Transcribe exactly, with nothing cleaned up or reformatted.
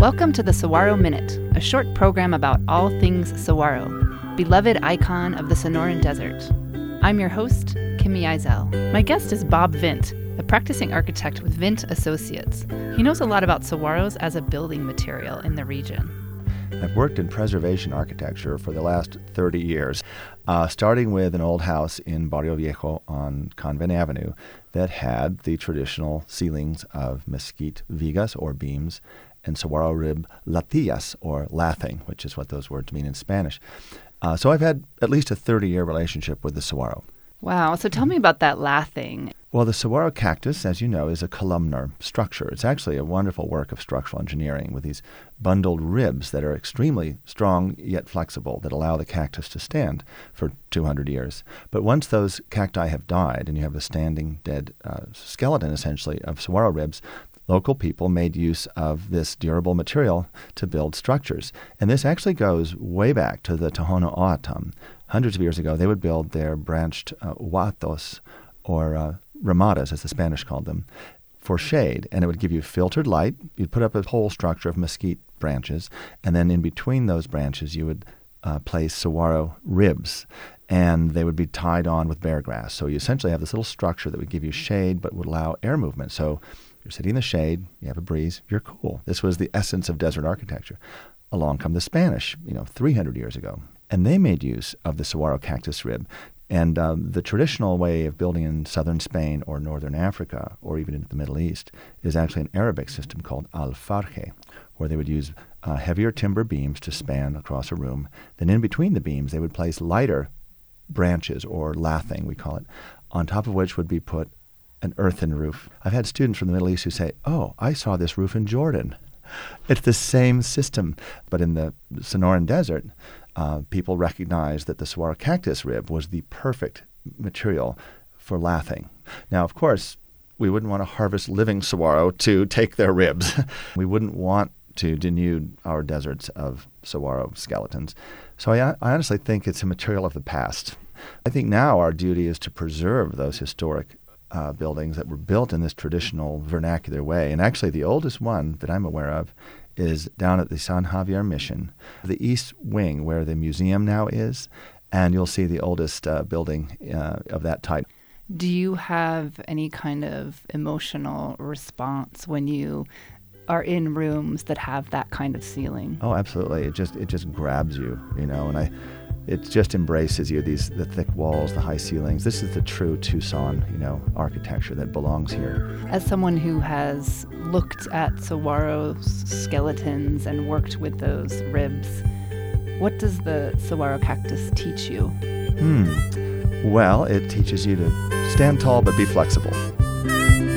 Welcome to the Saguaro Minute, a short program about all things saguaro, beloved icon of the Sonoran Desert. I'm your host, Kimmy Eisel. My guest is Bob Vint, a practicing architect with Vint Associates. He knows a lot about saguaros as a building material in the region. I've worked in preservation architecture for the last thirty years, uh, starting with an old house in Barrio Viejo on Convent Avenue that had the traditional ceilings of mesquite vigas, or beams, and saguaro rib latillas, or lathing, which is what those words mean in Spanish. Uh, so I've had at least a thirty-year relationship with the saguaro. Wow, so tell me about that lathing. Well, the saguaro cactus, as you know, is a columnar structure. It's actually a wonderful work of structural engineering with these bundled ribs that are extremely strong yet flexible that allow the cactus to stand for two hundred years. But once those cacti have died and you have a standing dead uh, skeleton, essentially, of saguaro ribs, local people made use of this durable material to build structures. And this actually goes way back to the Tohono O'odham. Hundreds of years ago, they would build their branched uh, huatos, or uh, ramadas, as the Spanish called them, for shade. And it would give you filtered light. You'd put up a whole structure of mesquite branches, and then in between those branches, you would uh, place saguaro ribs, and they would be tied on with bear grass. So you essentially have this little structure that would give you shade but would allow air movement. So you're sitting in the shade, you have a breeze, you're cool. This was the essence of desert architecture. Along come the Spanish, you know, three hundred years ago, and they made use of the saguaro cactus rib. And um, the traditional way of building in southern Spain or northern Africa or even into the Middle East is actually an Arabic system called alfarje, where they would use uh, heavier timber beams to span across a room. Then in between the beams, they would place lighter branches, or lathing, we call it, on top of which would be put an earthen roof. I've had students from the Middle East who say, oh, I saw this roof in Jordan. It's the same system, but in the Sonoran Desert, uh, people recognized that the saguaro cactus rib was the perfect material for lathing. Now, of course, we wouldn't want to harvest living saguaro to take their ribs. We wouldn't want to denude our deserts of saguaro skeletons. So I, I honestly think it's a material of the past. I think now our duty is to preserve those historic Uh, buildings that were built in this traditional vernacular way. And actually the oldest one that I'm aware of is down at the San Javier Mission, the east wing where the museum now is, and you'll see the oldest uh, building uh, of that type. Do you have any kind of emotional response when you are in rooms that have that kind of ceiling? Oh, absolutely. It just it just grabs you, you know, and I it just embraces you, these the thick walls, the high ceilings. This is the true Tucson, you know, architecture that belongs here. As someone who has looked at saguaro skeletons and worked with those ribs, what does the saguaro cactus teach you? Hmm. Well, it teaches you to stand tall but be flexible.